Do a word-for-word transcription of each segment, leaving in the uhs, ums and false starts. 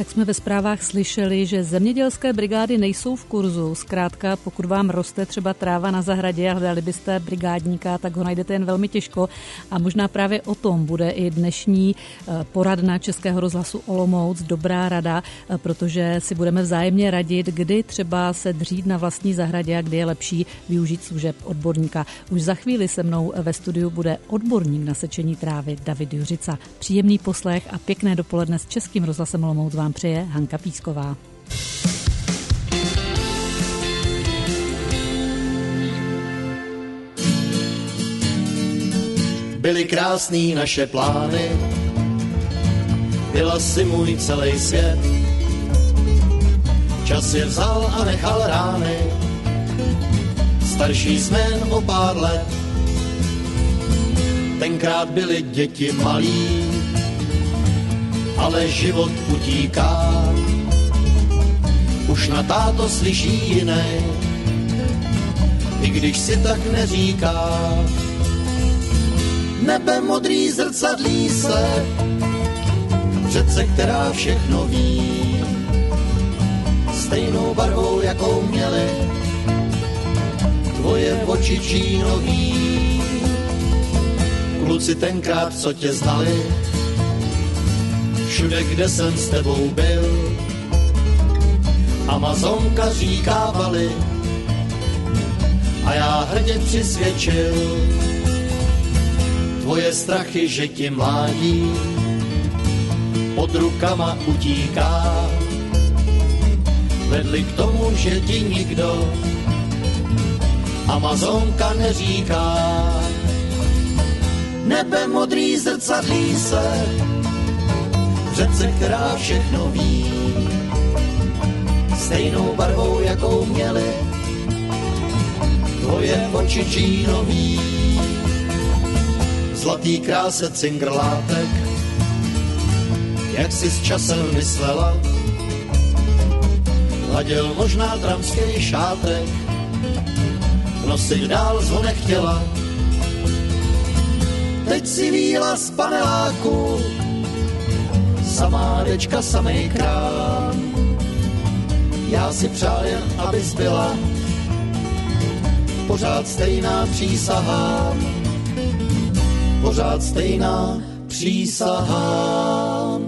Tak jsme ve zprávách slyšeli, že zemědělské brigády nejsou v kurzu. Zkrátka, pokud vám roste třeba tráva na zahradě a hledali byste brigádníka, tak ho najdete jen velmi těžko. A možná právě o tom bude i dnešní poradna Českého rozhlasu Olomouc, dobrá rada, protože si budeme vzájemně radit, kdy třeba se dřít na vlastní zahradě a kdy je lepší využít služeb odborníka. Už za chvíli se mnou ve studiu bude odborník na sečení trávy David Juřica. Příjemný poslech a pěkné dopoledne s Českým rozhlasem Olomouc vám přeje Hanka Písková. Byly krásný naše plány, byla si můj celý svět. Čas je vzal a nechal rány, starší jsme jen o pár let. Tenkrát byly děti malí, ale život utíká. Už na táto slyší jiný, i když si tak neříká. Nebe modrý zrcadlí se, řece, která všechno ví, stejnou barvou, jakou měly tvoje oči čínový. Kluci tenkrát, co tě znali, všude, kde jsem s tebou byl, Amazonka říkávali a já hrdě přisvědčil. Tvoje strachy, že ti mládí pod rukama utíká, vedli k tomu, že ti nikdo Amazonka neříká. Nebe modrý zrcadlí se, řece, která všechno ví, stejnou barvou, jakou měly tvoje oči čínový. Zlatý kráse cingrlátek, jak si s časem myslela, hladil možná tramský šátek, nosit dál zho nechtěla. Teď si víla z paneláku, samá dečka, samej krám. Já si přál jen, abys byla pořád stejná, přísahám. Pořád stejná, přísahám.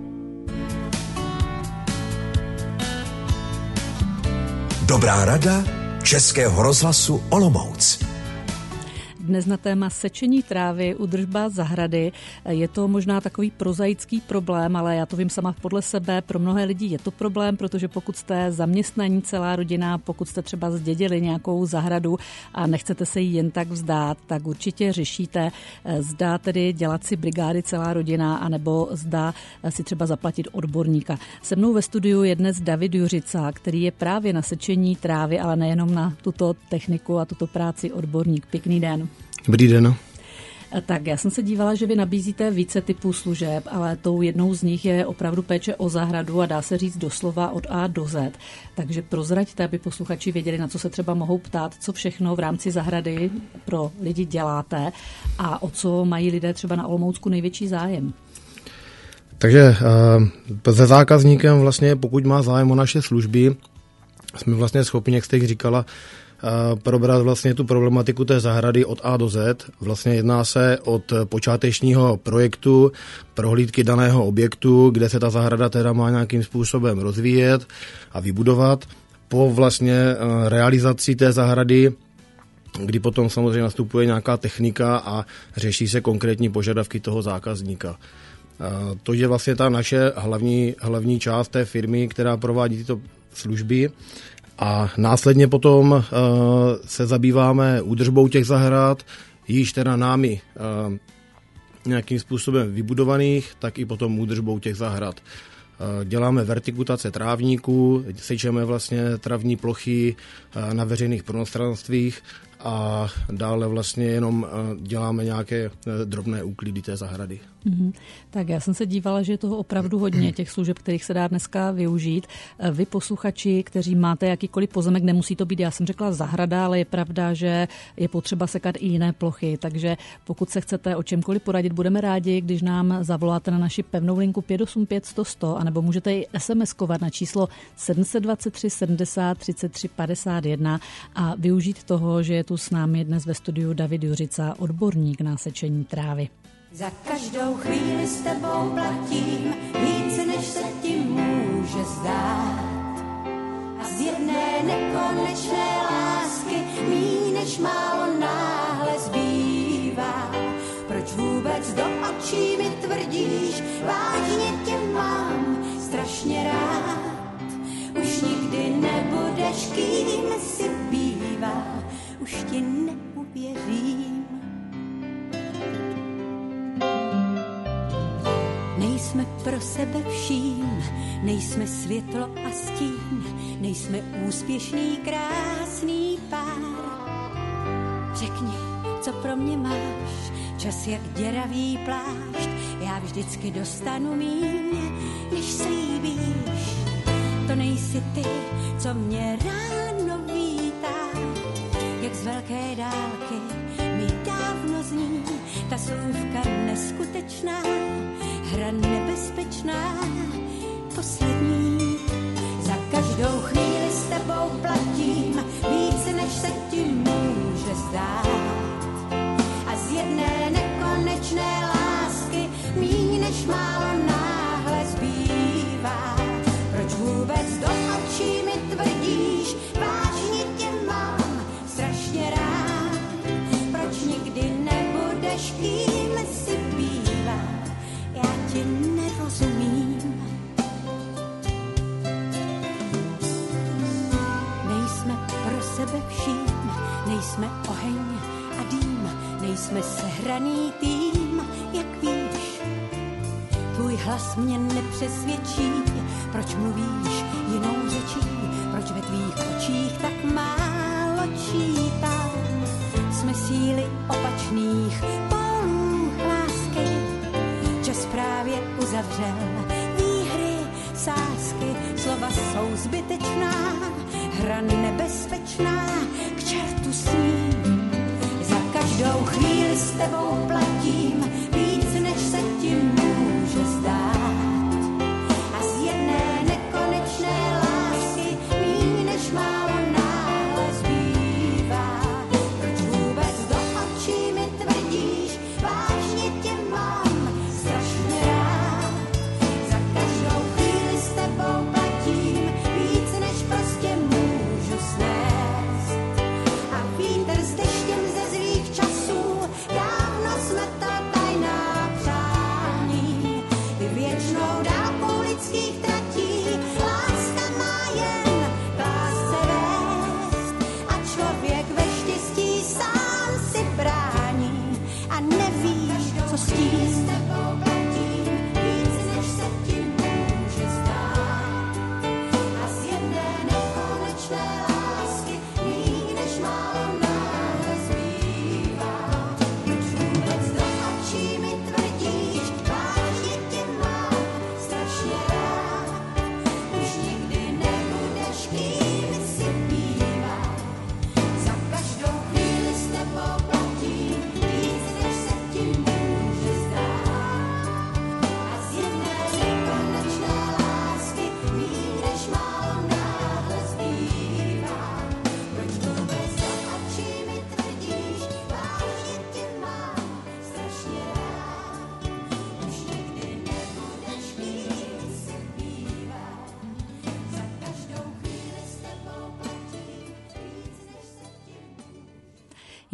Dobrá rada Českého rozhlasu Olomouc. Dnes na téma sečení trávy, údržba zahrady. Je to možná takový prozaický problém, ale já to vím sama podle sebe. Pro mnohé lidi je to problém, protože pokud jste zaměstnaní celá rodina, pokud jste třeba zdědili nějakou zahradu a nechcete se jí jen tak vzdát, tak určitě řešíte, zda tedy dělat si brigády celá rodina, anebo zda si třeba zaplatit odborníka. Se mnou ve studiu je dnes David Juřica, který je právě na sečení trávy, ale nejenom na tuto techniku a tuto práci odborník. Pěkný den. Dobrý den. Tak já jsem se dívala, že vy nabízíte více typů služeb, ale tou jednou z nich je opravdu péče o zahradu a dá se říct doslova od A do Z. Takže prozraďte, aby posluchači věděli, na co se třeba mohou ptát, co všechno v rámci zahrady pro lidi děláte a o co mají lidé třeba na Olomoucku největší zájem. Takže se zákazníkem vlastně, pokud má zájem o naše služby, jsme vlastně schopni, jak jste jich říkala, probrat vlastně tu problematiku té zahrady od A do Z. Vlastně jedná se od počátečního projektu, prohlídky daného objektu, kde se ta zahrada teda má nějakým způsobem rozvíjet a vybudovat, po vlastně realizaci té zahrady, kdy potom samozřejmě nastupuje nějaká technika a řeší se konkrétní požadavky toho zákazníka. To je vlastně ta naše hlavní, hlavní část té firmy, která provádí tyto služby. A následně potom uh, se zabýváme údržbou těch zahrad, již teda námi uh, nějakým způsobem vybudovaných, tak i potom údržbou těch zahrad. Uh, děláme vertikutace trávníků, sečeme vlastně travní plochy uh, na veřejných prostranstvích a dále vlastně jenom děláme nějaké drobné úklidy té zahrady. Mm-hmm. Tak já jsem se dívala, že je toho opravdu hodně, těch služeb, kterých se dá dneska využít. Vy posluchači, kteří máte jakýkoliv pozemek, nemusí to být, já jsem řekla zahrada, ale je pravda, že je potřeba sekat i jiné plochy, takže pokud se chcete o čemkoliv poradit, budeme rádi, když nám zavoláte na naši pevnou linku pět osm pět sto sto, anebo můžete i SMSkovat na číslo sedm dva tři sedmdesát třicet tři padesát jedna a využít toho, že je tu s námi dnes ve studiu David Juřica, odborník na sečení trávy. Za každou chvíli s tebou platím více, než se ti může zdát. A z jedné nekonečné lásky míň, než málo náhle zbývá. Proč vůbec do očí mi tvrdíš, vážně tě mám strašně rád. Už nikdy nebudeš, kým si bývá, už ti neuvěřím. Nejsme pro sebe vším, nejsme světlo a stín, nejsme úspěšný, krásný pár. Řekni, co pro mě máš, čas jak děravý plášť, já vždycky dostanu míň, než slíbíš. To nejsi ty, co mě ráno vítá, jak z velké dálky mi dávno zní ta slůvka neskutečná, hra nebezpečná, poslední. Za každou chvíli s tebou platím více, než se ti může zdát. A z jedné nekonečné lásky míň, než málo náhle zbývá. Proč vůbec do očí mi tvrdíš, vážně tě mám strašně rád. Proč nikdy nebudeš, kým si bývá, já ti nerozumím. Nejsme pro sebe vším, nejsme oheň a dým, nejsme sehraný tým, jak víš. Tvůj hlas mě nepřesvědčí, proč mluvíš jinou řečí, proč ve tvých očích tak málo čítám. Jsme síly opačných polů lásky, čas právě uzavřel výhry, sázky, slova jsou zbytečná, hra nebezpečná, k čertu s ním. Za každou chvíli s tebou platím víc, než se ti může zdát. A z jedné nekonečné lásky míň, než málo náhle zbývá. Proč vůbec do očí mi tvrdíš, vážně tě mám strašně rád. Za každou chvíli s tebou platím víc, než prostě můžu snést. A vítr s deštěm ze zlých časů, dávno jsme to tady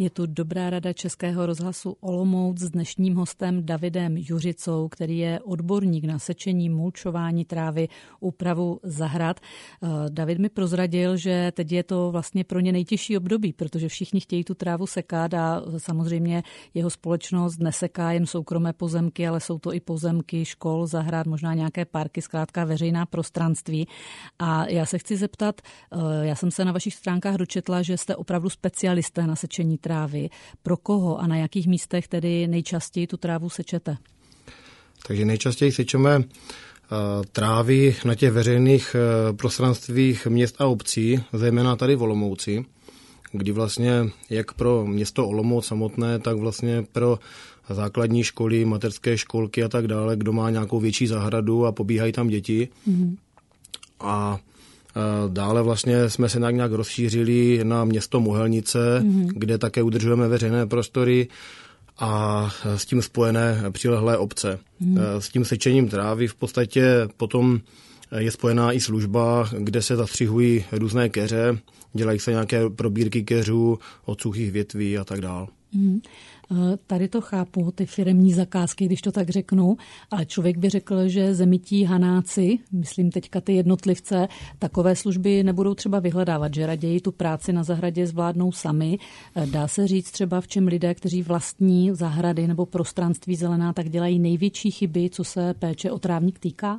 Je tu dobrá rada Českého rozhlasu Olomouc s dnešním hostem Davidem Juřicou, který je odborník na sečení, mulčování trávy, úpravu zahrad. David mi prozradil, že teď je to vlastně pro ně nejtěžší období, protože všichni chtějí tu trávu sekat a samozřejmě jeho společnost neseká jen soukromé pozemky, ale jsou to i pozemky škol, zahrad, možná nějaké parky, zkrátka veřejná prostranství. A já se chci zeptat, já jsem se na vašich stránkách dočetla, že jste opravdu specialisté na sečení trávy. Pro koho a na jakých místech tedy nejčastěji tu trávu sečete? Takže nejčastěji sečeme trávy na těch veřejných prostranstvích měst a obcí, zejména tady v Olomouci, kdy vlastně jak pro město Olomouc samotné, tak vlastně pro základní školy, mateřské školky a tak dále, kdo má nějakou větší zahradu a pobíhají tam děti. Mm-hmm. A dále vlastně jsme se nějak rozšířili na město Mohelnice, mm-hmm. kde také udržujeme veřejné prostory a s tím spojené přilehlé obce. Mm-hmm. S tím sečením trávy v podstatě potom je spojená i služba, kde se zastřihují různé keře, dělají se nějaké probírky keřů od suchých větví a tak dále. Mm. Tady to chápu, ty firemní zakázky, když to tak řeknu, ale člověk by řekl, že zemití hanáci, myslím teďka ty jednotlivce, takové služby nebudou třeba vyhledávat, že raději tu práci na zahradě zvládnou sami. Dá se říct třeba, v čem lidé, kteří vlastní zahrady nebo prostranství zelená, tak dělají největší chyby, co se péče o trávník týká?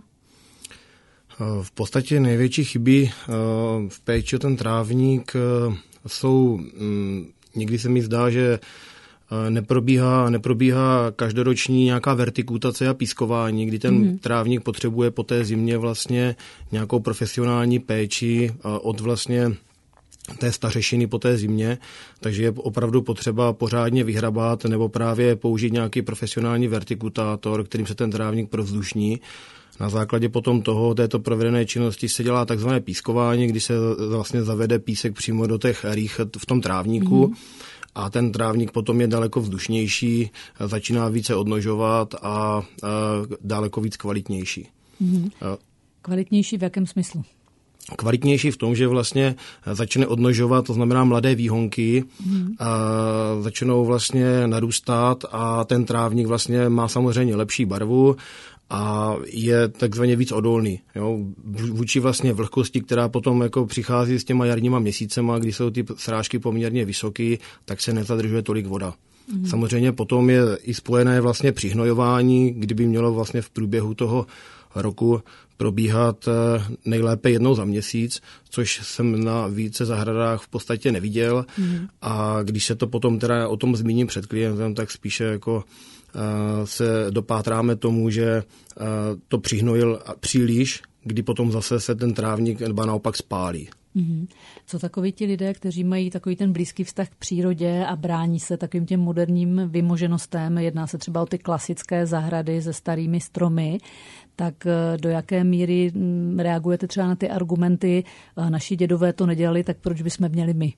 V podstatě největší chyby v péči o ten trávník jsou, někdy se mi zdá, že neprobíhá, neprobíhá každoroční nějaká vertikutace a pískování, kdy ten mm-hmm. trávník potřebuje po té zimě vlastně nějakou profesionální péči od vlastně té stařešiny po té zimě, takže je opravdu potřeba pořádně vyhrabat nebo právě použít nějaký profesionální vertikutátor, kterým se ten trávník provzdušní. Na základě potom toho, této provedené činnosti se dělá takzvané pískování, kdy se vlastně zavede písek přímo do těch rých v tom trávníku. Mm-hmm. A ten trávník potom je daleko vzdušnější, začíná více odnožovat a, a daleko víc kvalitnější. Mm-hmm. Kvalitnější v jakém smyslu? Kvalitnější v tom, že vlastně začne odnožovat, to znamená mladé výhonky, mm. a začnou vlastně narůstat a ten trávník vlastně má samozřejmě lepší barvu a je takzvaně víc odolný. Jo? Vůči vlastně vlhkosti, která potom jako přichází s těma jarníma měsícema, kdy jsou ty srážky poměrně vysoké, tak se nezadržuje tolik voda. Mm. Samozřejmě potom je i spojené vlastně přihnojování, kdyby mělo vlastně v průběhu toho roku probíhat nejlépe jednou za měsíc, což jsem na více zahradách v podstatě neviděl. Mm. A když se to potom teda o tom zmíním před klientem, tak spíše jako uh, se dopátráme tomu, že uh, to přihnojil příliš, kdy potom zase se ten trávník nebo naopak spálí. Mm-hmm. Co takoví ti lidé, kteří mají takový ten blízký vztah k přírodě a brání se takovým těm moderním vymoženostem, jedná se třeba o ty klasické zahrady se starými stromy, tak do jaké míry reagujete třeba na ty argumenty, naši dědové to nedělali, tak proč bychom měli my?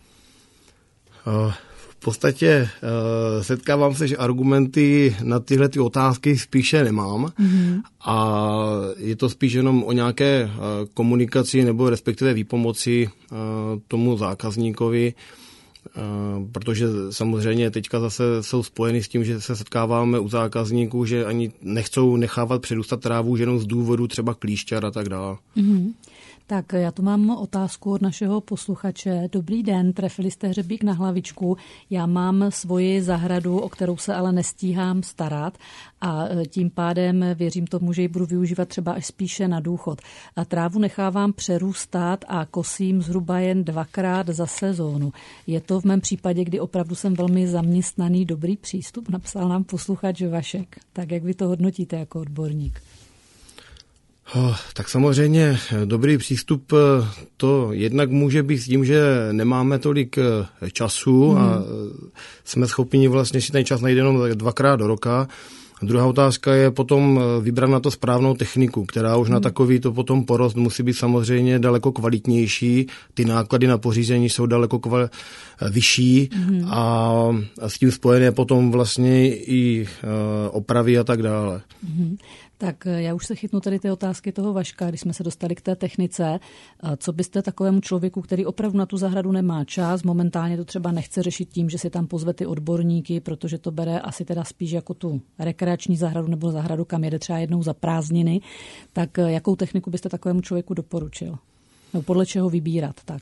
V podstatě setkávám se, že argumenty na tyhle ty otázky spíše nemám mm-hmm. a je to spíš jenom o nějaké komunikaci nebo respektive výpomoci tomu zákazníkovi, protože samozřejmě teďka zase jsou spojeny s tím, že se setkáváme u zákazníků, že ani nechcou nechávat předůstat trávu jenom z důvodu třeba klíšťat a tak dále. Mm-hmm. Tak já tu mám otázku od našeho posluchače. Dobrý den, trefili jste hřebík na hlavičku. Já mám svoji zahradu, o kterou se ale nestíhám starat a tím pádem věřím tomu, že ji budu využívat třeba až spíše na důchod. A trávu nechávám přerůstat a kosím zhruba jen dvakrát za sezónu. Je to v mém případě, kdy opravdu jsem velmi zaměstnaný, dobrý přístup, napsal nám posluchač Vašek. Tak jak vy to hodnotíte jako odborník? Oh, tak samozřejmě dobrý přístup to jednak může být s tím, že nemáme tolik času mm. a jsme schopni vlastně si ten čas najít jenom dvakrát do roka. Druhá otázka je potom vybrat na to správnou techniku, která už mm. na takový to potom porost musí být samozřejmě daleko kvalitnější. Ty náklady na pořízení jsou daleko kval- vyšší mm. a s tím spojené potom vlastně i opravy a tak dále. Mm. Tak já už se chytnu tady ty otázky toho Vaška, když jsme se dostali k té technice. Co byste takovému člověku, který opravdu na tu zahradu nemá čas, momentálně to třeba nechce řešit tím, že si tam pozve ty odborníky, protože to bere asi teda spíš jako tu rekreační zahradu nebo zahradu, kam jede třeba jednou za prázdniny, tak jakou techniku byste takovému člověku doporučil? No podle čeho vybírat, tak?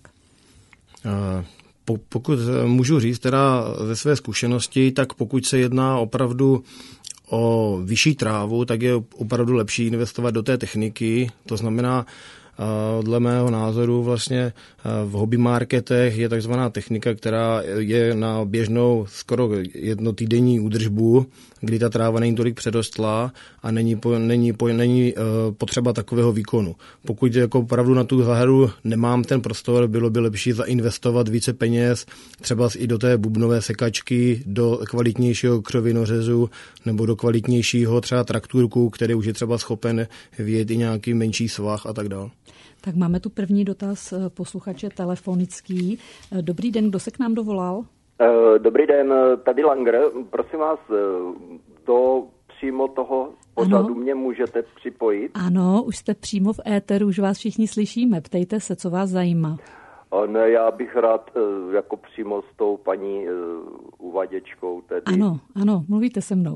Pokud můžu říct teda ze své zkušenosti, tak pokud se jedná opravdu o vyšší trávu, tak je opravdu lepší investovat do té techniky. To znamená, dle mého názoru vlastně v hobby marketech je takzvaná technika, která je na běžnou skoro jednotýdenní údržbu, kdy ta tráva není tolik předostlá a není, po, není, po, není potřeba takového výkonu. Pokud jako opravdu na tu zahradu nemám ten prostor, bylo by lepší zainvestovat více peněz, třeba i do té bubnové sekačky, do kvalitnějšího křovinořezu nebo do kvalitnějšího třeba traktůrku, který už je třeba schopen vyjet i nějaký menší svah a tak dále. Tak máme tu první dotaz posluchače telefonický. Dobrý den, kdo se k nám dovolal? Dobrý den, tady Langer. Prosím vás, do přímo toho pořadu ano. Mě můžete připojit? Ano, už jste přímo v éteru, už vás všichni slyšíme. Ptejte se, co vás zajímá. Ne, já bych rád jako přímo s tou paní uvaděčkou tedy. Ano, ano, mluvíte se mnou.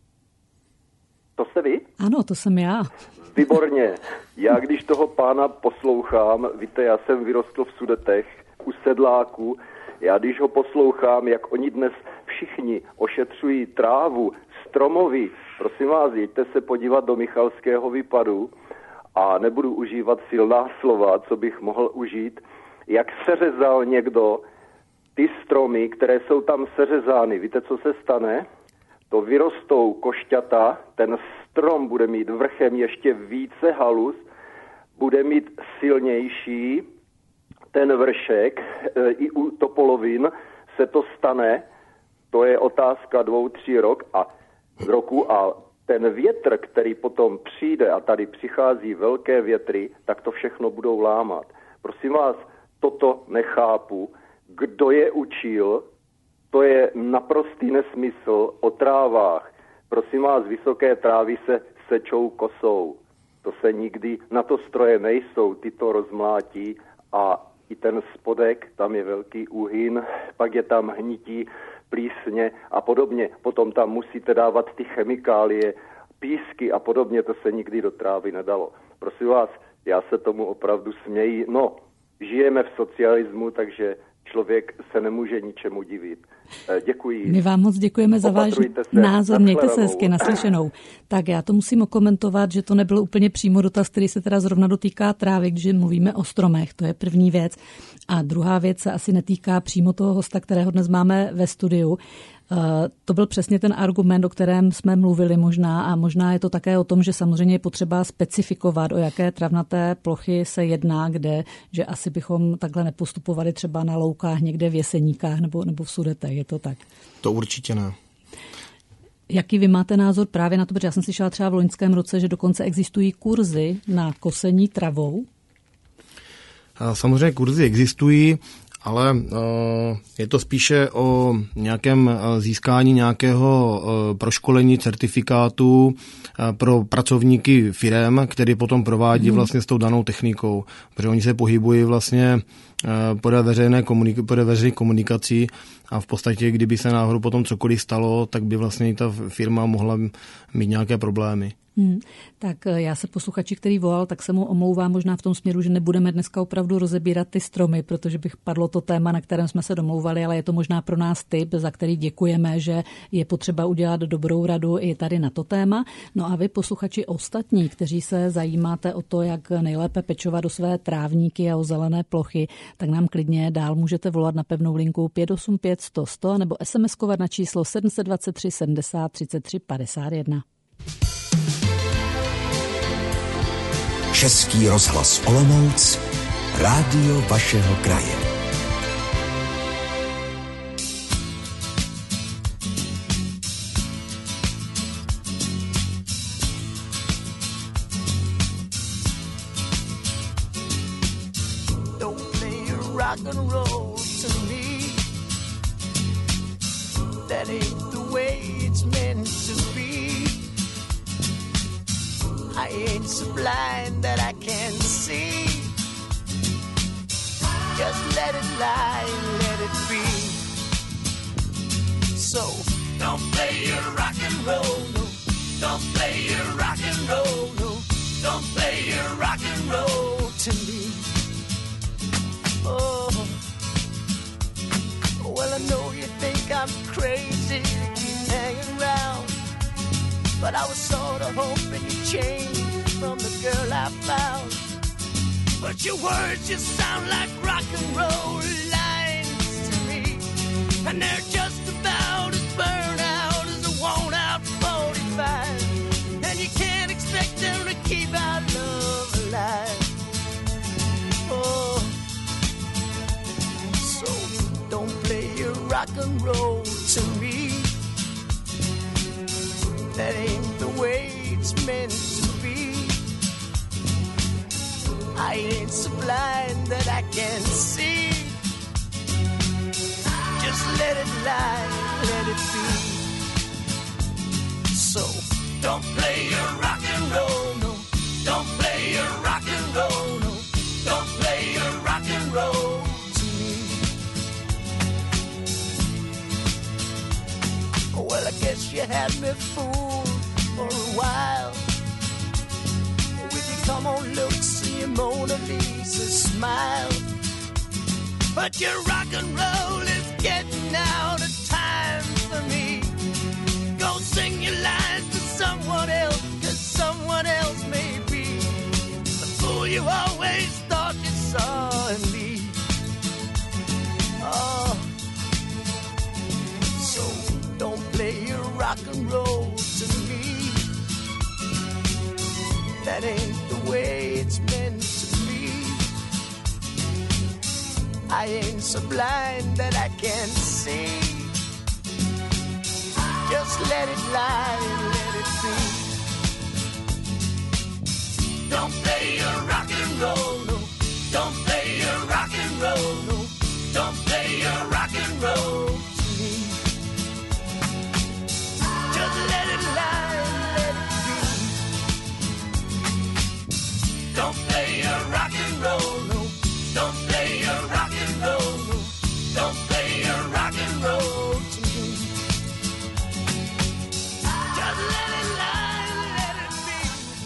To jste vy? Ano, to jsem já. Výborně. Já když toho pána poslouchám, víte, já jsem vyrostl v Sudetech u sedláků, já když ho poslouchám, jak oni dnes všichni ošetřují trávu, stromoví, prosím vás, jeďte se podívat do Michalského výpadu a nebudu užívat silná slova, co bych mohl užít, jak seřezal někdo ty stromy, které jsou tam seřezány. Víte, co se stane? To vyrostou košťata, ten strom bude mít vrchem ještě více halus, bude mít silnější ten vršek, i u topolovin se to stane, to je otázka dvou, tří rok a roku a ten větr, který potom přijde a tady přichází velké větry, tak to všechno budou lámat. Prosím vás, toto nechápu, kdo je učil, to je naprostý nesmysl o trávách. Prosím vás, vysoké trávy se sečou kosou. To se nikdy, na to stroje nejsou, ty to rozmlátí a i ten spodek, tam je velký úhyn, pak je tam hnití, plísně a podobně. Potom tam musíte dávat ty chemikálie, písky a podobně, to se nikdy do trávy nedalo. Prosím vás, já se tomu opravdu směji. No, žijeme v socialismu, takže člověk se nemůže ničemu divit. Děkuji. My vám moc děkujeme za váš názor. Mějte se hezky, naslyšenou. Tak já to musím okomentovat, že to nebyl úplně přímo dotaz, který se teda zrovna dotýká trávy, když mluvíme o stromech. To je první věc. A druhá věc se asi netýká přímo toho hosta, kterého dnes máme ve studiu. To byl přesně ten argument, o kterém jsme mluvili možná a možná je to také o tom, že samozřejmě je potřeba specifikovat, o jaké travnaté plochy se jedná, kde, že asi bychom takhle nepostupovali třeba na loukách někde v Jeseníkách nebo, nebo v Sudetech, je to tak? To určitě ne. Jaký vy máte názor právě na to, protože já jsem slyšela třeba v loňském roce, že dokonce existují kurzy na kosení travou? Samozřejmě kurzy existují, ale je to spíše o nějakém získání nějakého proškolení, certifikátu pro pracovníky firem, který potom provádí vlastně s tou danou technikou, protože oni se pohybují vlastně podle veřejné komunik- podle veřejných komunikací a v podstatě, kdyby se náhodou potom cokoliv stalo, tak by vlastně ta firma mohla mít nějaké problémy. Hmm. Tak já se posluchači, který volal, tak se mu omlouvám možná v tom směru, že nebudeme dneska opravdu rozebírat ty stromy, protože bych padlo to téma, na kterém jsme se domlouvali, ale je to možná pro nás tip, za který děkujeme, že je potřeba udělat dobrou radu i tady na to téma. No a vy posluchači ostatní, kteří se zajímáte o to, jak nejlépe pečovat o své trávníky a o zelené plochy, tak nám klidně dál můžete volat na pevnou linku pět osm pět sto sto nebo SMSkovat na číslo sedm dva tři sedmdesát třicet tři padesát jedna. Český rozhlas Olomouc, rádio vašeho kraje. Don't play rock and roll to me. That ain't the way it's meant to be. so blind that I can't see. Just let it lie, let it be. So don't play your rock and roll, no. Don't play your rock and roll, no. Don't play your rock and roll to me. Oh, well, I know you think I'm crazy to keep hanging around, but I was sort of hoping you'd change from the girl I found. But your words just sound like rock and roll lines to me, and they're just about as burned out as a worn out forty-five, and you can't expect them to keep our love alive. Oh, so don't play your rock and roll to me. That ain't the way it's meant to be. I ain't so blind that I can't see. Just let it lie, let it be. So don't play your rock and roll, no. Don't play your rock and roll, no. Don't play your rock and roll to me. Well, I guess you had me fooled for a while with your come on looks and your Mona Lisa smile. But your rock and roll is getting out of time for me. Go sing your lines to someone else, 'cause someone else may be the fool you always thought you saw in me. Oh, so don't play your rock and roll to me. That ain't the way it's meant to be. I ain't so blind that I can't see. Just let it lie, let it be. Don't play your rock and roll, no. Don't play your rock and roll, no. Don't play your rock and roll to me. Just let it lie, let it be. Don't play your rock and roll, no. Don't play your rock and roll, no. Don't play your rock and roll to me. Just let it lie, let it be.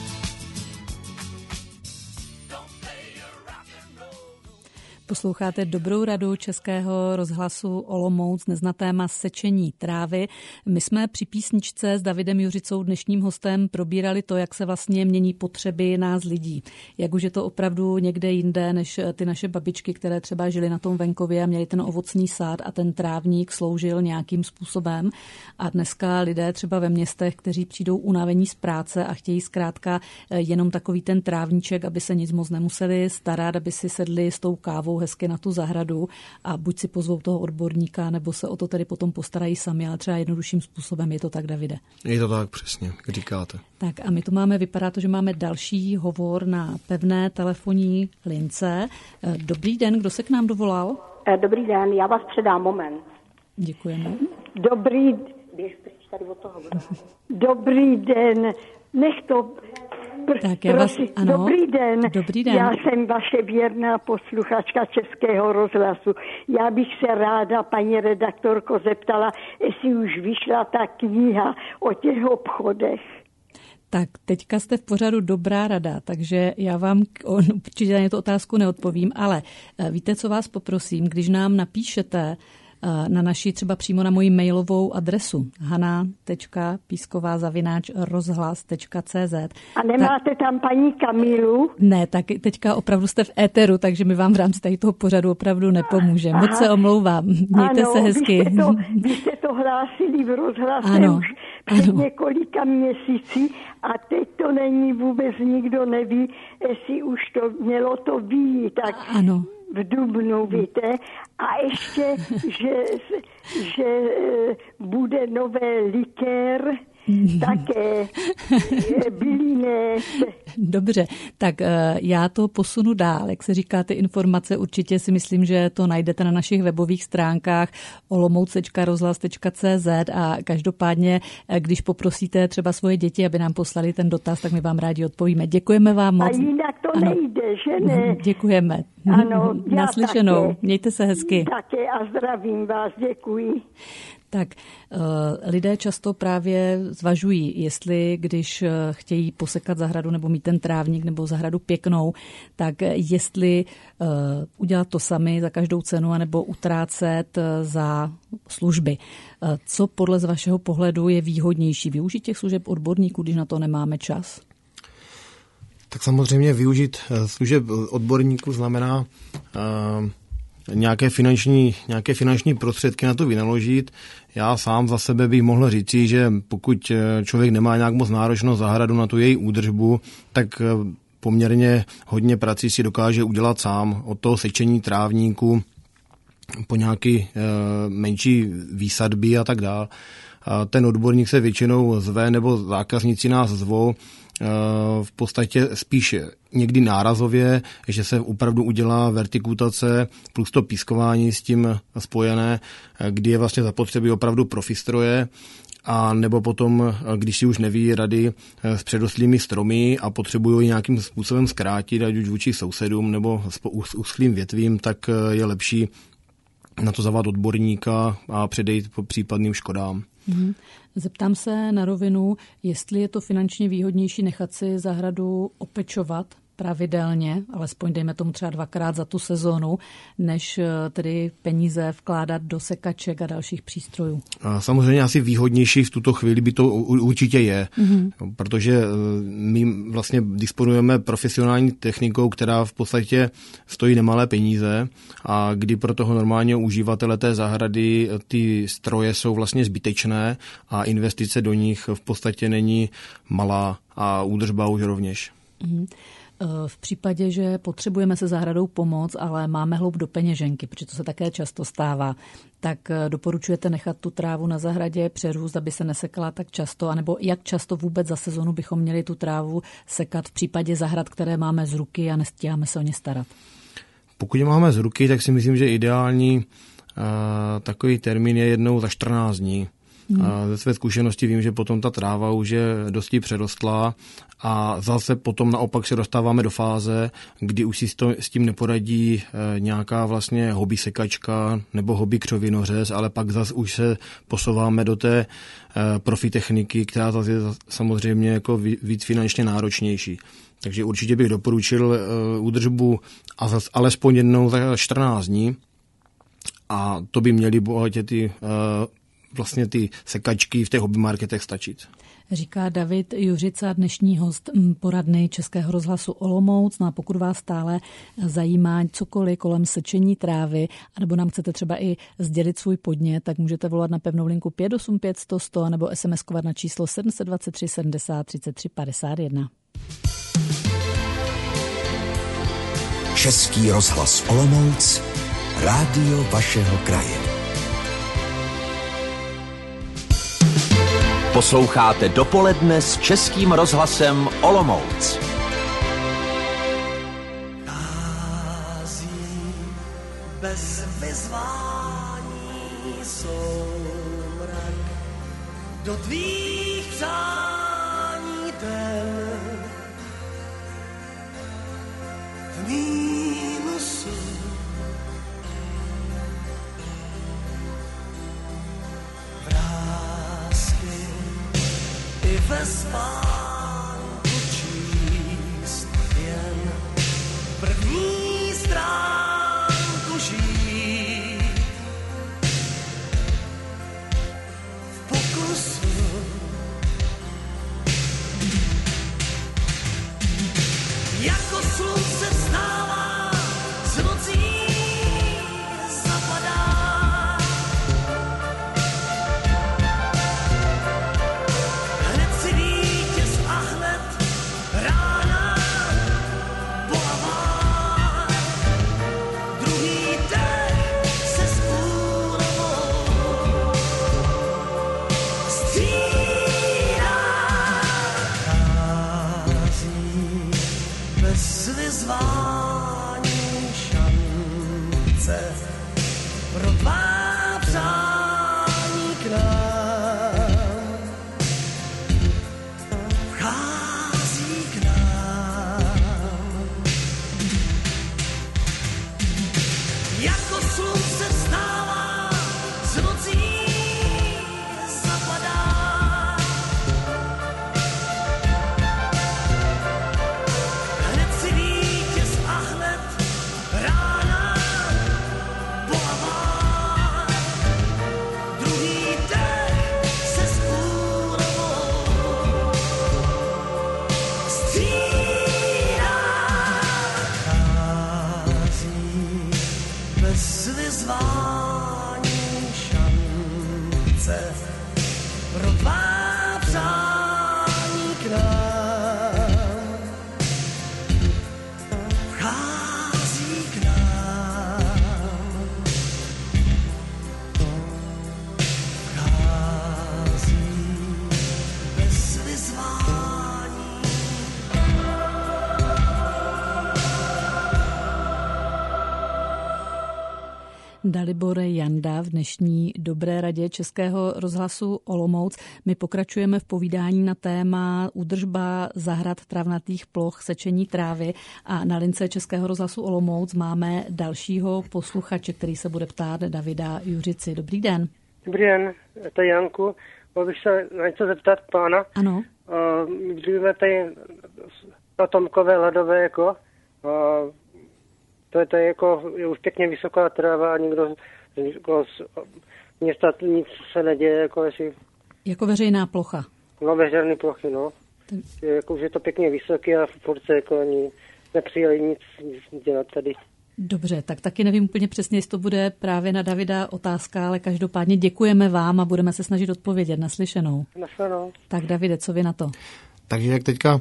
Don't play your rock and roll, no. Posloucháte Dobrou radu Českého rozhlasu Olomouc dnes na téma sečení trávy. My jsme při písničce s Davidem Juřicou, dnešním hostem, probírali to, jak se vlastně mění potřeby nás lidí. Jak už je to opravdu někde jinde, než ty naše babičky, které třeba žily na tom venkově a měli ten ovocný sád a ten trávník sloužil nějakým způsobem. A dneska lidé třeba ve městech, kteří přijdou unavení z práce a chtějí zkrátka jenom takový ten trávníček, aby se nic moc nemuseli starat, aby si sedli s tou kávou hezky na tu zahradu a buď si pozvou toho odborníka, nebo se o to tedy potom postarají sami, ale třeba jednodušším způsobem. Je to tak, Davide? Je to tak, přesně, jak říkáte. Tak a my tu máme, vypadá to, že máme další hovor na pevné telefonní lince. Dobrý den, kdo se k nám dovolal? Dobrý den, já vás předám, moment. Děkujeme. Dobrý, běž pryč tady od toho. Dobrý den, nech to... Tak já vás, ano, Dobrý den. Dobrý den. Já jsem vaše věrná posluchačka Českého rozhlasu. Já bych se ráda, paní redaktorko, zeptala, jestli už vyšla ta kniha o těch obchodech. Tak teďka jste v pořadu Dobrá rada, takže já vám určitě na tu otázku neodpovím, ale víte, co vás poprosím, když nám napíšete na naši třeba přímo na moji mailovou adresu hana tečka písková zavináč rozhlas tečka cé zet. A nemáte tak, tam paní Kamilu? Ne, tak teďka opravdu jste v éteru, takže my vám v rámci tady toho pořadu opravdu nepomůžeme. Moc se omlouvám. Mějte ano, se hezky. Vy jste, to, vy jste to hlásili v rozhlase ano, už před ano. několika měsíci a teď to není vůbec, nikdo neví, jestli už to mělo to vyjít. Tak ano. V dubnu, víte, a ještě, že, že bude nové likér také bylínek. Dobře, tak já to posunu dál. Jak se říká, ty informace určitě si myslím, že to najdete na našich webových stránkách olomouc tečka rozhlas tečka cé zet a každopádně, když poprosíte třeba svoje děti, aby nám poslali ten dotaz, tak my vám rádi odpovíme. Děkujeme vám moc. A jinak to ano. nejde, že ne? Děkujeme. Ano, já Naslyšenou. Také. Mějte se hezky. Také a zdravím vás, děkuji. Tak lidé často právě zvažují, jestli když chtějí posekat zahradu nebo mít ten trávník nebo zahradu pěknou, tak jestli udělat to sami za každou cenu anebo utrácet za služby. Co podle z vašeho pohledu je výhodnější? Využít těch služeb odborníků, když na to nemáme čas? Tak samozřejmě využít služeb odborníků znamená uh, nějaké finanční, nějaké finanční prostředky na to vynaložit. Já sám za sebe bych mohl říci, že pokud člověk nemá nějak moc náročnou zahradu na tu její údržbu, tak poměrně hodně prací si dokáže udělat sám, od toho sečení trávníku po nějaké uh, menší výsadby a tak dále. Ten odborník se většinou zve, nebo zákazníci nás zvou, v podstatě spíš někdy nárazově, že se opravdu udělá vertikutace plus to pískování s tím spojené, kdy je vlastně zapotřebí opravdu profistroje, a nebo potom, když si už neví rady s předrostlými stromy a potřebují nějakým způsobem zkrátit, ať už vůči sousedům nebo s uschlým větvím, tak je lepší na to zavolat odborníka a předejít po případným škodám. Mm-hmm. Zeptám se na rovinu, jestli je to finančně výhodnější nechat si zahradu opečovat pravidelně, alespoň dejme tomu třeba dvakrát za tu sezónu, než tedy peníze vkládat do sekaček a dalších přístrojů. Samozřejmě asi výhodnější v tuto chvíli by to určitě je, mm-hmm. protože my vlastně disponujeme profesionální technikou, která v podstatě stojí nemalé peníze a kdy pro toho normálního uživatele té zahrady ty stroje jsou vlastně zbytečné a investice do nich v podstatě není malá a údržba už rovněž. Mm-hmm. V případě, že potřebujeme se zahradou pomoct, ale máme hloub do peněženky, protože to se také často stává, tak doporučujete nechat tu trávu na zahradě přerůst, aby se nesekala tak často, anebo jak často vůbec za sezonu bychom měli tu trávu sekat v případě zahrad, které máme z ruky a nestíháme se o ně starat? Pokud je máme z ruky, tak si myslím, že ideální uh, takový termín je jednou za čtrnáct dní. Hmm. Ze své zkušenosti vím, že potom ta tráva už je dosti přerostlá a zase potom naopak se dostáváme do fáze, kdy už si s tím neporadí nějaká vlastně hobby sekačka nebo hobby křovinořez, ale pak zase už se posouváme do té profi techniky, která zase je samozřejmě jako víc finančně náročnější. Takže určitě bych doporučil údržbu a zase alespoň jednou za čtrnáct dní a to by měly bohatě ty vlastně ty sekačky v těch hobby marketech stačit. Říká David Juřica, dnešní host poradny Českého rozhlasu Olomouc. No a pokud vás stále zajímá cokoliv kolem sečení trávy, anebo nám chcete třeba i sdělit svůj podnět, tak můžete volat na pevnou linku pět osm pět sto sto nebo SMSkovat na číslo sedm dva tři sedm nula tři tři padesát jedna. Český rozhlas Olomouc, rádio vašeho kraje. Posloucháte Dopoledne s Českým rozhlasem Olomouc. Kází bez vyzvání soumrak do tvých přání den. V mínusu i ve spánku číst jen první stránku žít. V pokusu jako slunce vstává, z nocí zapadá. Rána bolavá Dalibor Janda v dnešní Dobré radě Českého rozhlasu Olomouc. My pokračujeme v povídání na téma údržba zahrad travnatých ploch, sečení trávy a na lince Českého rozhlasu Olomouc máme dalšího posluchače, který se bude ptát Davida Juřici. Dobrý den. Dobrý den, to je Janku. Mohl bych se na něco zeptat pána. Ano. My žijeme tady na Tomkové ledové, jako, a to je tady jako, je už pěkně vysoká tráva a nikdo jako z města nic se neděje, jako jestli... Jako veřejná plocha. No, veřejné plochy, no. Tak... Je, jako, už je to pěkně vysoké a furt se jako ani nepřijeli nic, nic dělat tady. Dobře, tak taky nevím úplně přesně, jestli to bude právě na Davida otázka, ale každopádně děkujeme vám a budeme se snažit odpovědět. Naslyšenou. Naslyšenou. Tak Davide, co vy na to? Takže jak teďka uh,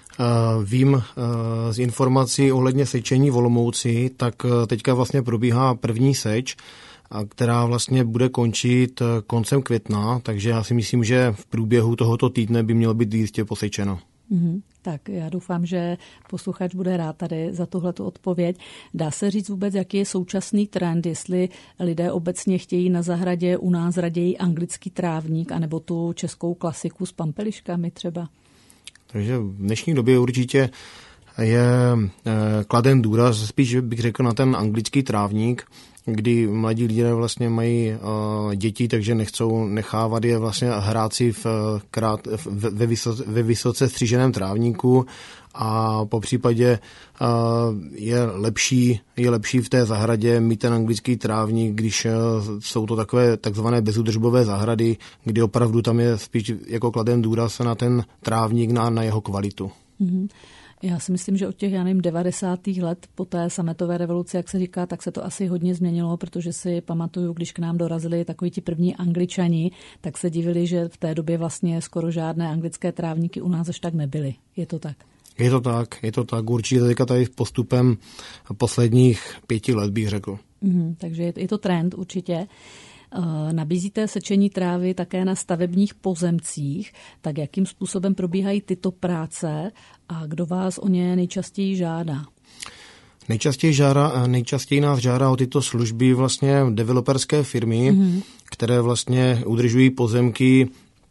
vím uh, z informací ohledně sečení v Olomouci, tak uh, teďka vlastně probíhá první seč, a která vlastně bude končit uh, koncem května, takže já si myslím, že v průběhu tohoto týdne by mělo být jistě posečeno. Mm-hmm. Tak já doufám, že posluchač bude rád tady za tuhletu odpověď. Dá se říct vůbec, jaký je současný trend, jestli lidé obecně chtějí na zahradě u nás raději anglický trávník anebo tu českou klasiku s pampeliškami třeba? Takže v dnešní době určitě je kladen důraz, spíš bych řekl na ten anglický trávník, kdy mladí lidé vlastně mají uh, děti, takže nechcou nechávat je vlastně hrát si v krát, v, ve, vysoce, ve vysoce stříženém trávníku a po případě uh, je lepší, je lepší v té zahradě mít ten anglický trávník, když uh, jsou to takové takzvané bezúdržbové zahrady, kdy opravdu tam je spíš jako kladen důraz na ten trávník, na, na jeho kvalitu. Mm-hmm. Já si myslím, že od těch, já nevím, devadesátých let po té sametové revoluci, jak se říká, tak se to asi hodně změnilo, protože si pamatuju, když k nám dorazili takoví ti první Angličani, tak se divili, že v té době vlastně skoro žádné anglické trávníky u nás až tak nebyly. Je to tak? Je to tak, je to tak. Určitě teďka tady postupem posledních pěti let bych řekl. Mm, takže je, je to trend určitě. Nabízíte sečení trávy také na stavebních pozemcích, tak jakým způsobem probíhají tyto práce a kdo vás o ně nejčastěji žádá? Nejčastěji, žádá, nejčastěji nás žádá o tyto služby vlastně developerské firmy, mm-hmm. které vlastně udržují pozemky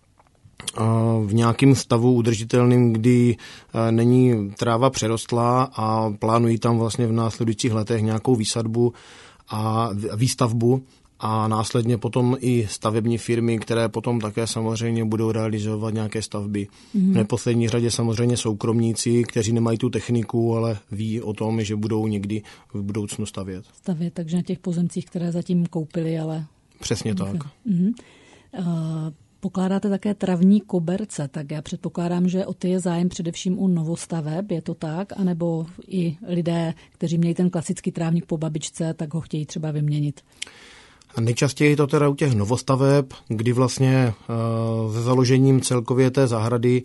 v nějakém stavu udržitelným, kdy není tráva přerostlá a plánují tam vlastně v následujících letech nějakou výsadbu a výstavbu. A následně potom i stavební firmy, které potom také samozřejmě budou realizovat nějaké stavby. Mm. V neposlední řadě samozřejmě soukromníci, kteří nemají tu techniku, ale ví o tom, že budou někdy v budoucnu stavět. Stavět, takže na těch pozemcích, které zatím koupili, ale... Přesně tak. Mm. Uh, pokládáte také travní koberce, tak já předpokládám, že o ty je zájem především u novostaveb, je to tak? A nebo i lidé, kteří měli ten klasický trávník po babičce, tak ho chtějí třeba vyměnit? Nejčastěji to teda u těch novostaveb, kdy vlastně se založením celkově té zahrady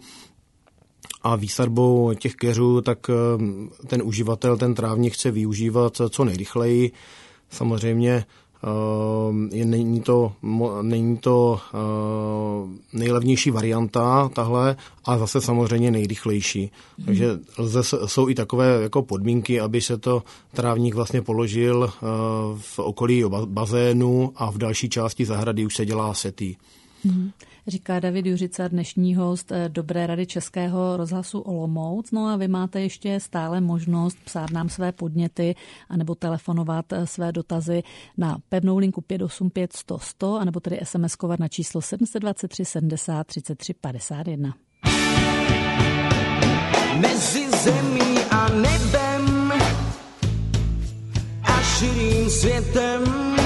a výsadbou těch keřů, tak ten uživatel ten trávník chce využívat co nejrychleji. Samozřejmě je, není to, není to nejlevnější varianta tahle, a zase samozřejmě nejrychlejší. Hmm. Takže lze, jsou i takové jako podmínky, aby se to trávník vlastně položil v okolí bazénu a v další části zahrady už se dělá setý. Hmm. Říká David Juřica, dnešní host Dobré rady Českého rozhlasu Olomouc. No a vy máte ještě stále možnost psát nám své podněty anebo telefonovat své dotazy na pevnou linku pět osm pět sto sto anebo tedy SMSkovat na číslo sedm dva tři sedmdesát třicet tři padesát jedna. Mezi zemí a nebem a širým světem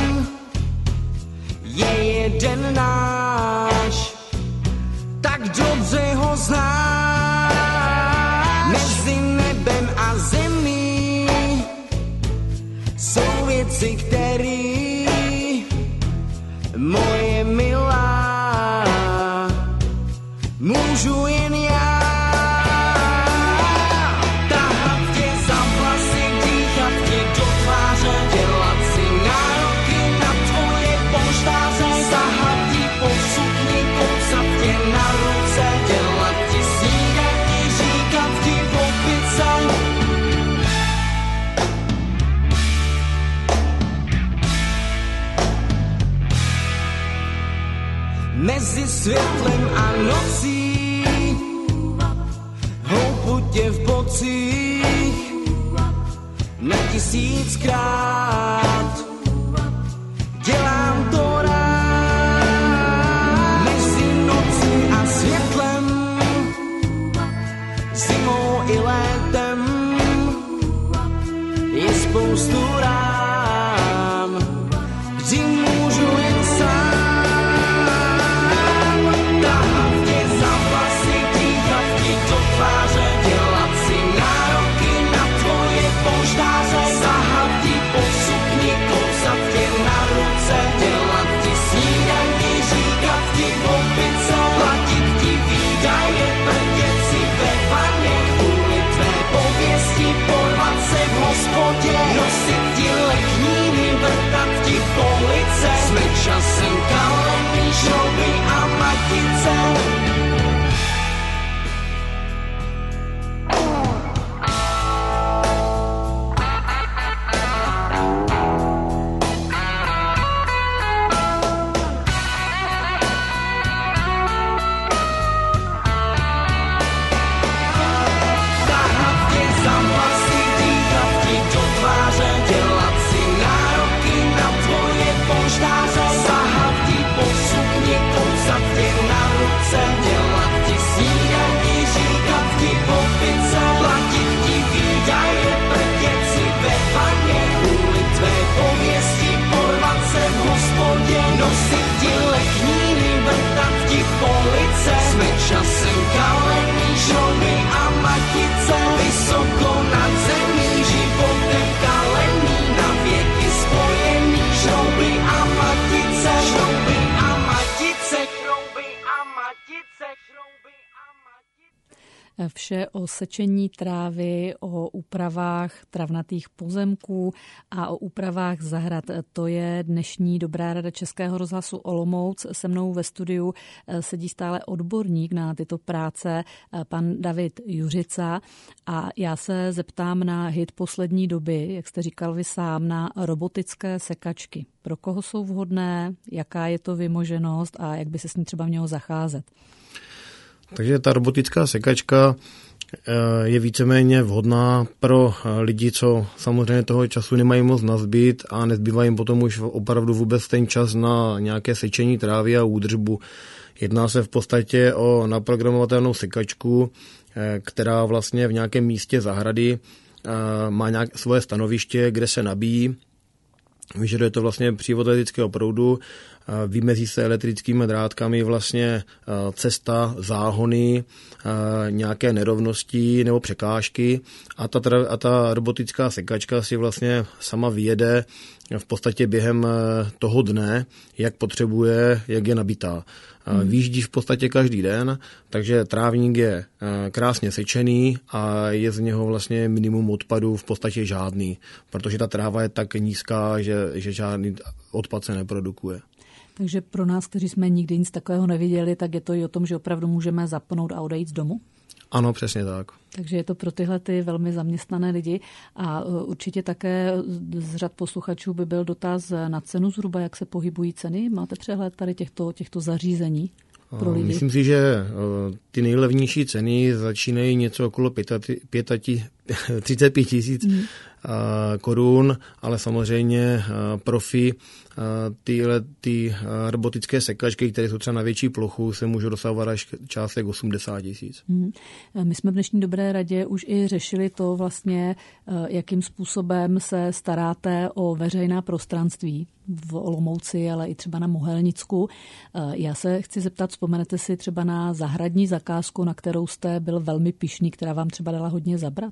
je jeden náš, tak dobře ho znáš. Mezi nebem a zemí jsou věci, které moje milá můžu jen já. Tahat tě za vlasy, dýchat tě do tváře, dělat si nároky na tvoje polštáře, sahat ti po sukni, koucat tě na ruce, dělat ti snídani, říkat ti po pice. světlem a nocí, houputě v bocích, na tisíckrát dělám to rád. Mezi nocí a světlem, zimou i létem, je spoustu rám, kdy můžu jen sám tahat tě za vlasy, dýchat ti do tváře, dělat si nároky na tvoje polštáře, sahat ti po sukni, kousat tě na ruce, dělat ti snídanky, říkat ti opice, platit ti výdaje, prdět si ve vaně, kvůli tvé pověsti, porvat se v hospodě, nosit ti lekníny, vrtat ti police, jsme časem kalený, šrouby a matice. Časem kalený, šrouby a matice, vysoko nad zemí, životem kalený, na věky spojený, šrouby a matice, šrouby a matice, šrouby a matice, šrouby a matice. Vše o sečení trávy, o úpravách travnatých pozemků a o úpravách zahrad. To je dnešní Dobrá rada Českého rozhlasu Olomouc. Se mnou ve studiu sedí stále odborník na tyto práce, pan David Juřica. A já se zeptám na hit poslední doby, jak jste říkal vy sám, na robotické sekačky. Pro koho jsou vhodné, jaká je to vymoženost a jak by se s ní třeba mělo zacházet? Takže ta robotická sekačka je víceméně vhodná pro lidi, co samozřejmě toho času nemají moc nazbyt a nezbývá jim potom už opravdu vůbec ten čas na nějaké sečení trávy a údržbu. Jedná se v podstatě o naprogramovatelnou sekačku, která vlastně v nějakém místě zahrady má nějaké svoje stanoviště, kde se nabíjí. Vyžaduje to vlastně přívod elektrického proudu, vymezí se elektrickými drátkami vlastně cesta, záhony, nějaké nerovnosti nebo překážky a ta, a ta robotická sekačka si vlastně sama vyjede v podstatě během toho dne, jak potřebuje, jak je nabitá. Hmm. Výjíždí v podstatě každý den, takže trávník je krásně sečený a je z něho vlastně minimum odpadu v podstatě žádný, protože ta tráva je tak nízká, že, že žádný odpad se neprodukuje. Takže pro nás, kteří jsme nikdy nic takového neviděli, tak je to i o tom, že opravdu můžeme zapnout a odejít z domu? Ano, přesně tak. Takže je to pro tyhle ty velmi zaměstnané lidi a určitě také z řad posluchačů by byl dotaz na cenu zhruba, jak se pohybují ceny. Máte přehled tady těchto, těchto zařízení pro lidi? Myslím si, že ty nejlevnější ceny začínají něco okolo třicet pět tisíc hmm. korun, ale samozřejmě profi tyhle ty robotické sekačky, které jsou třeba na větší plochu, se můžou dosahovat až částek osmdesát tisíc. Hmm. My jsme v dnešní Dobré radě už i řešili to vlastně, jakým způsobem se staráte o veřejná prostranství v Olomouci, ale i třeba na Mohelnicku. Já se chci zeptat, vzpomenete si třeba na zahradní zakázku, na kterou jste byl velmi pyšný, která vám třeba dala hodně zabrat?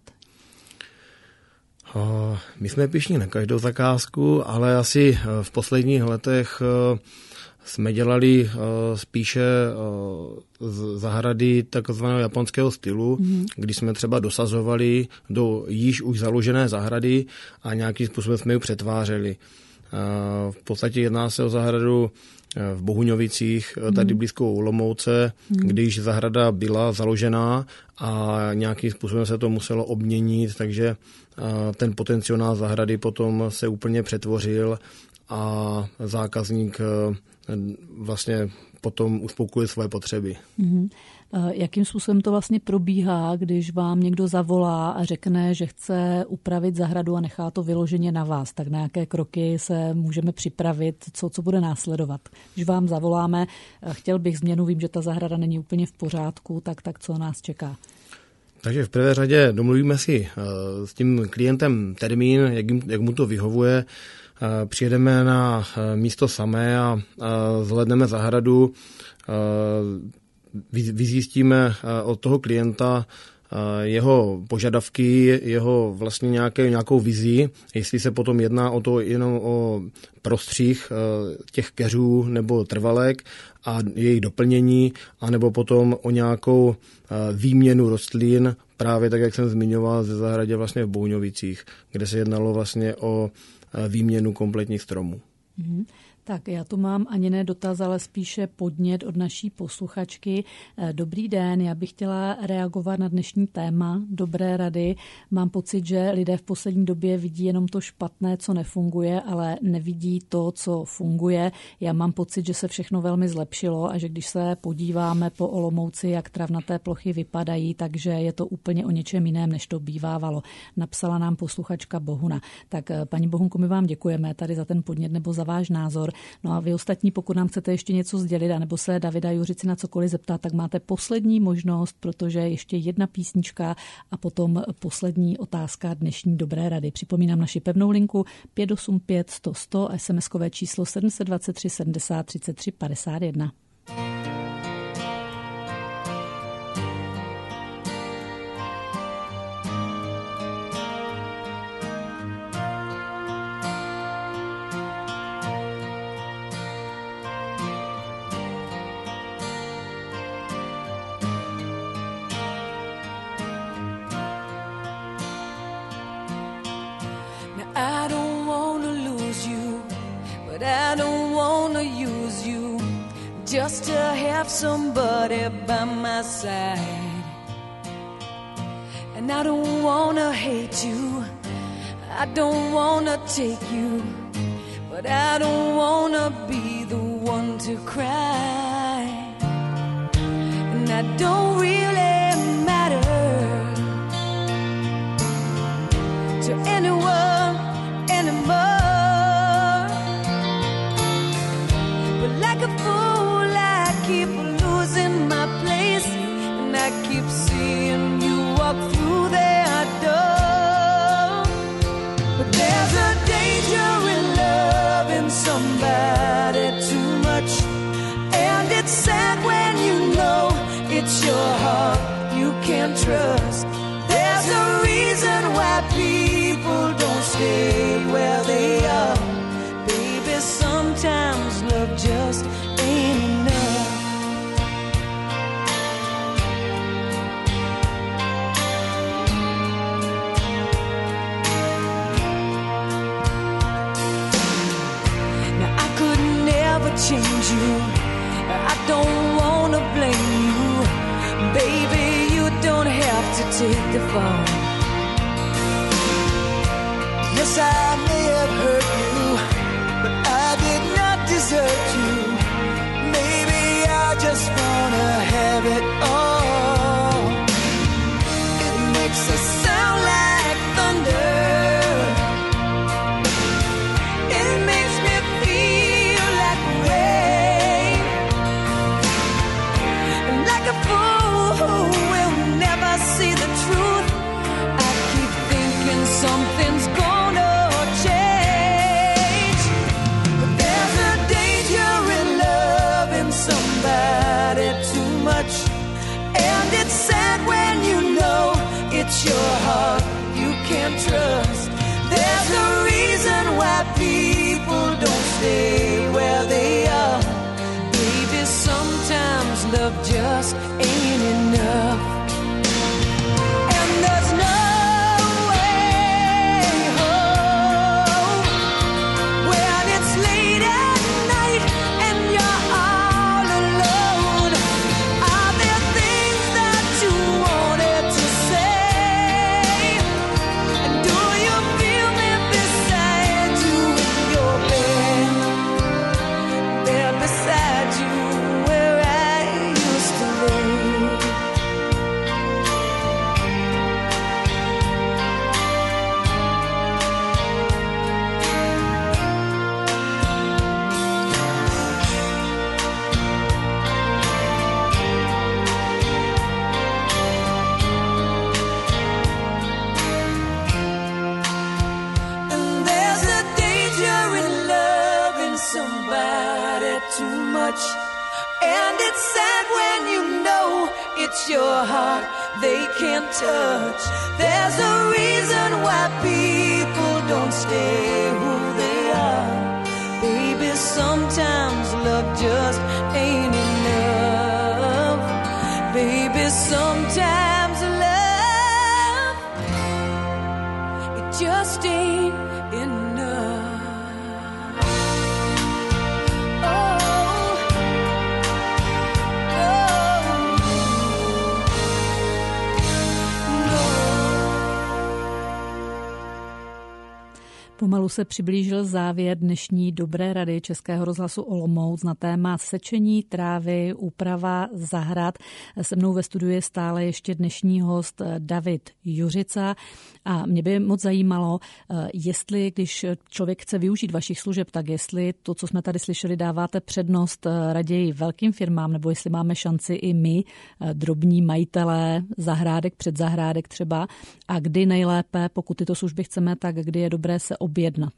My jsme pyšní na každou zakázku, ale asi v posledních letech jsme dělali spíše zahrady takzvaného japonského stylu, mm. kdy jsme třeba dosazovali do již už založené zahrady a nějakým způsobem jsme ji přetvářeli. V podstatě jedná se o zahradu v Bohuňovicích, tady blízko Olomouce, mm. když zahrada byla založená a nějakým způsobem se to muselo obměnit, takže ten potenciál zahrady potom se úplně přetvořil a zákazník vlastně potom uspokojit svoje potřeby. Mm-hmm. Jakým způsobem to vlastně probíhá, když vám někdo zavolá a řekne, že chce upravit zahradu a nechá to vyloženě na vás? Tak na jaké kroky se můžeme připravit, co, co bude následovat? Když vám zavoláme, chtěl bych změnu, vím, že ta zahrada není úplně v pořádku, tak, tak co nás čeká? Takže v prvé řadě domluvíme si s tím klientem termín, jak, jim, jak mu to vyhovuje. Přijedeme na místo samé a zhlédneme zahradu, vyzjistíme od toho klienta jeho požadavky, jeho vlastně nějaké, nějakou vizi, jestli se potom jedná o to jenom o prostřih těch keřů nebo trvalek a jejich doplnění, anebo potom o nějakou výměnu rostlin, právě tak, jak jsem zmiňoval, ze zahradě vlastně v Bouňovicích, kde se jednalo vlastně o výměnu kompletních stromů. Mm-hmm. Tak já tu mám ani ne dotaz, ale spíše podnět od naší posluchačky. Dobrý den, já bych chtěla reagovat na dnešní téma Dobré rady. Mám pocit, že lidé v poslední době vidí jenom to špatné, co nefunguje, ale nevidí to, co funguje. Já mám pocit, že se všechno velmi zlepšilo a že když se podíváme po Olomouci, jak travnaté plochy vypadají, takže je to úplně o něčem jiném, než to bývávalo. Napsala nám posluchačka Bohuna. Tak paní Bohunko, my vám děkujeme tady za ten podnět nebo za váš názor. No a vy ostatní, pokud nám chcete ještě něco sdělit, anebo se Davida Juřici na cokoliv zeptat, tak máte poslední možnost, protože ještě jedna písnička a potom poslední otázka dnešní Dobré rady. Připomínám naši pevnou linku pět osm pět sto sto, es em eskové číslo sedm set dvacet tři sedmdesát třicet tři padesát jedna. I don't wanna lose you, but I don't wanna use you just to have somebody by my side. And I don't wanna hate you, I don't wanna take you, but I don't wanna be the one to cry. And I don't really matter to anyone anymore, but like a fool I keep losing my place, and I keep seeing you walk through their door. But there's a danger in loving somebody too much, and it's sad when you know it's your heart you can't trust. There's a reason why people don't stay where they are. Baby, sometimes love just ain't enough. Now I could never change you, I don't wanna blame you. Baby, you don't have to take the fall. Yes, I may have hurt you, but I did not desert you. Maybe I just wanna have it all. It makes us sound like thunder, it makes me feel like rain, and like a fool who will never see the truth. I keep thinking something's gone. And it's sad when you know it's your heart you can't trust. There's a reason why people don't stay where they are. Baby, sometimes love just ain't enough. And there's no way home when it's late at night and you're all alone. Are there things that you wanted to say? And do you feel me beside you in your bed? There beside you. your heart they can't touch. There's a reason why people don't stay who they are. Baby, sometimes love just ain't enough. Baby, sometimes love, it just ain't enough. Pomalu se přiblížil závěr dnešní Dobré rady Českého rozhlasu Olomouc na téma sečení trávy, úprava zahrad. Se mnou ve studiu je stále ještě dnešní host David Juřica a mě by moc zajímalo, jestli, když člověk chce využít vašich služeb, tak jestli to, co jsme tady slyšeli, dáváte přednost raději velkým firmám, nebo jestli máme šanci i my, drobní majitelé zahrádek, předzahrádek třeba, a kdy nejlépe, pokud tyto služby chceme, tak kdy je dobré se objednat?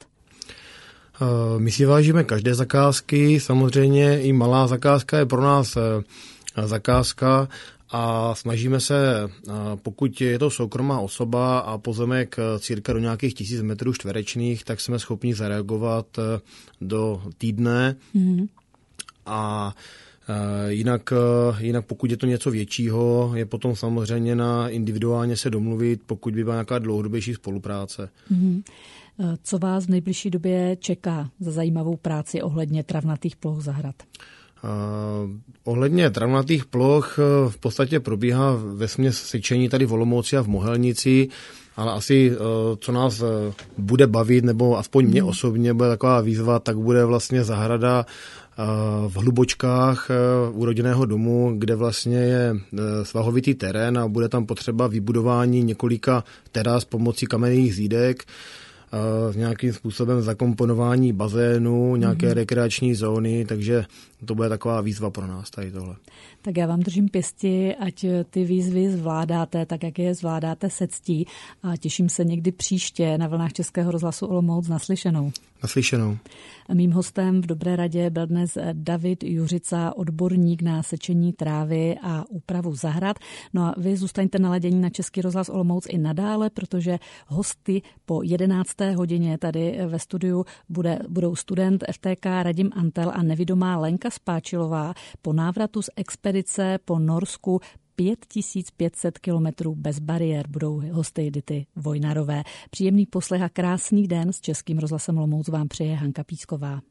My si vážíme každé zakázky, samozřejmě i malá zakázka je pro nás zakázka a snažíme se, pokud je to soukromá osoba a pozemek cirka do nějakých tisíc metrů čtverečných, tak jsme schopni zareagovat do týdne mm-hmm. a Jinak, jinak pokud je to něco většího, je potom samozřejmě na individuálně se domluvit, pokud by byla nějaká dlouhodobější spolupráce. Mm-hmm. Co vás v nejbližší době čeká za zajímavou práci ohledně travnatých ploch zahrad? Uh, ohledně travnatých ploch v podstatě probíhá vesměs sečení tady v Olomouci a v Mohelnici, ale asi uh, co nás uh, bude bavit, nebo aspoň mě hmm. osobně bude taková výzva, tak bude vlastně zahrada uh, v Hlubočkách uh, u rodinného domu, kde vlastně je uh, svahovitý terén a bude tam potřeba vybudování několika teras pomocí kamenných zídek, s nějakým způsobem zakomponování bazénu, nějaké mm-hmm. rekreační zóny, takže to bude taková výzva pro nás tady tohle. Tak já vám držím pěsti, ať ty výzvy zvládáte, tak jak je zvládáte se ctí a těším se někdy příště na vlnách Českého rozhlasu Olomouc naslyšenou. Naslyšenou. Mým hostem v Dobré radě byl dnes David Juřica, odborník na sečení trávy a úpravu zahrad. No a vy zůstaňte naladění na Český rozhlas Olomouc i nadále, protože hosty po jedenácté hodině tady ve studiu bude, budou student F T K Radim Antel a nevidomá Lenka Spáčilová po návratu z expedice po Norsku pět tisíc pět set kilometrů bez bariér budou hosty Edity Vojnarové. Příjemný poslech a krásný den s Českým rozhlasem Olomouc vám přeje Hanka Písková.